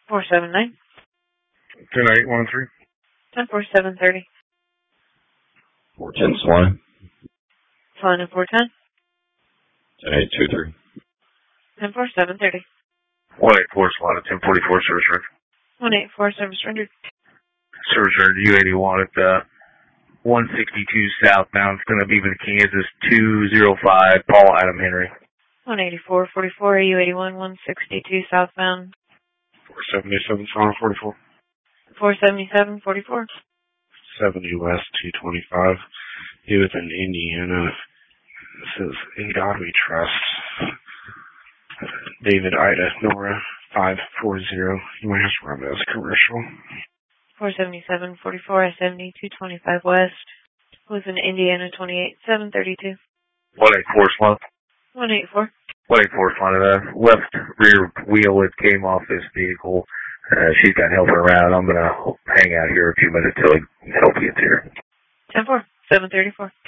479. 10813. 10-4-730. 410 Salina. Salina 410. 10823. 10-4-730. 184 Salina, 1044 service record. 184 service rendered. Service record U81 at 162 southbound. It's going to be with Kansas 205 Paul Adam Henry. 184-44 U81 162 southbound. 477 Salina 44. 477-44. 70 West 225. He was in Indiana. This is ADOT we trust. David Ida Nora 540. You might have to run that as commercial. 477-44 I-70 225 West. Was in Indiana 28-732. 184 Salina. 184. 184 Salina. The left rear wheel it came off this vehicle. She's got helping around. I'm going to hang out here a few minutes till help gets here. 10-4, 734.